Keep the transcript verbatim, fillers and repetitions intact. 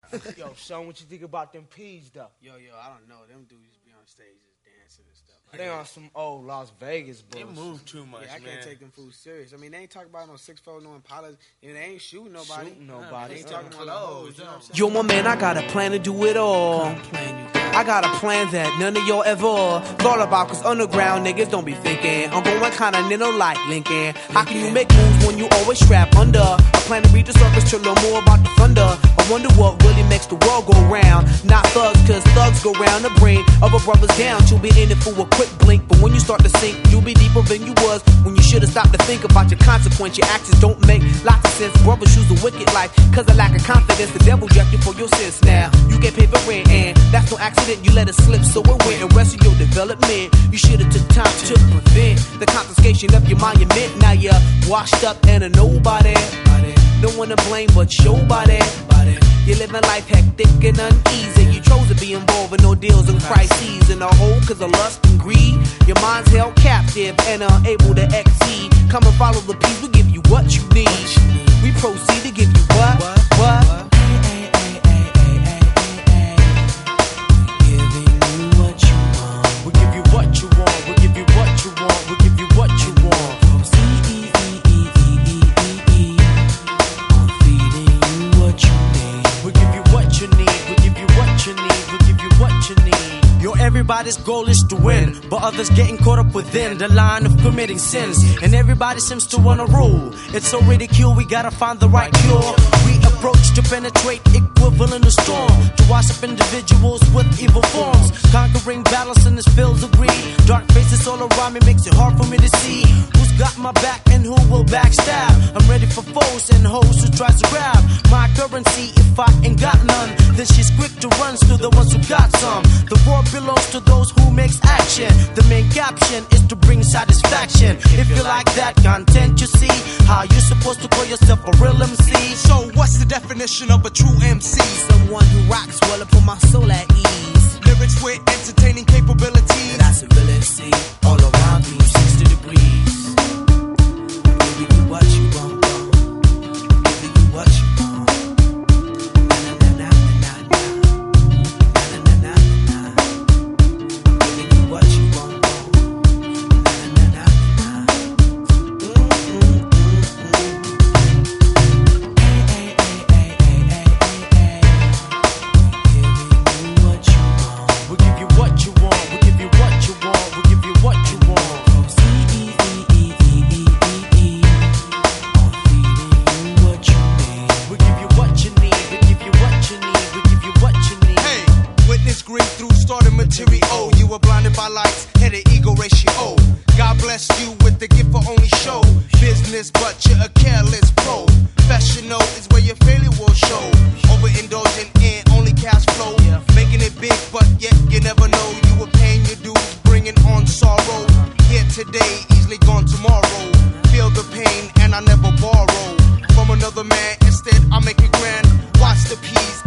Yo, son, what you think about them P's, though? Yo, yo, I don't know. Them dudes be on stage just dancing and stuff. They on some old Las Vegas bullshit. They move too much, yeah, I man. can't take them fools serious. I mean, they ain't talking about no six fold, no Impalas, and they ain't shooting nobody. Shooting nobody. They ain't talking about no hoes, you know what I'm saying? Yo, my man, I got a plan to do it all. I got a plan that none of y'all ever thought about. Cause underground niggas don't be thinking. I'm going kinda nino like Lincoln. How can you make moves when you always strap under? I plan to read the surface to learn more about the thunder. I wonder what really makes the world go round. Not thugs, cause thugs go round the brain of a brother's down. To be in it for a quick blink. But when you start to sink, you'll be deeper than you was when you should've stopped to think about your consequence. Your actions don't make lots of sense. Brothers choose a wicked life cause of lack of confidence. The devil jacked you for your sins. Now you get paid for rent and that's no accident. You let it slip so it went. And rest of your development you should've took time to prevent the confiscation of your monument. Now you're washed up and a nobody. No one to blame but your body. You're living life hectic and uneasy. You chose to be involved in ordeals and crises in a hole cause of lust and greed. Your mind's held captive and unable to exceed. Come and follow the peace, we'll give you what you need. We proceed to give you what? What? We'll give you what you want, we'll give you what you want, we'll give you what you want. We'll give you what you need, we'll give you what you need, we'll give you what you need. Yo, everybody's goal is to win, but others getting caught up within the line of committing sins. And everybody seems to wanna rule. It's so ridicule, we gotta find the right cure. We approach to penetrate, equivalent to storm. To wash up individuals with evil forms. Conquering battles in this field of greed. Dark faces all around me makes it hard for me to see who's got my back and who will backstab. I'm ready for foes and hoes who tries to grab my currency. If I ain't got none, then she's quick to run to the ones who got some. The war belongs to those who makes action. The main caption is to bring satisfaction. If you like that content, you see how you supposed to call yourself a real M C. So what's the definition of a true M C? Someone who rocks well and put my soul at ease. Lyrics with entertaining capabilities. That's ability all around me, sixty degrees. Giving you what you want, giving you what you want. Na na na na na na na na na na. Giving you what you want, na na na na na. Hey hey hey hey hey hey hey. Giving you what you want. We'll give you what you want. We'll give you what you want. We'll give you what you want. We'll give you what you need. We'll give you what you need. We'll give you what you need. Hey, witness green through starting material. You were blinded by lights, had an ego ratio. God blessed you with the gift for only show business, but you're a careless pro. Professional is where your failure will show. Overindulgent in only cash flow, making it big, but yet you never know. You were paying your dues, bringing on sorrow. Here today, easily gone tomorrow. Feel the pain, and I never borrow from another man. Instead, I make it grand. Watch the peas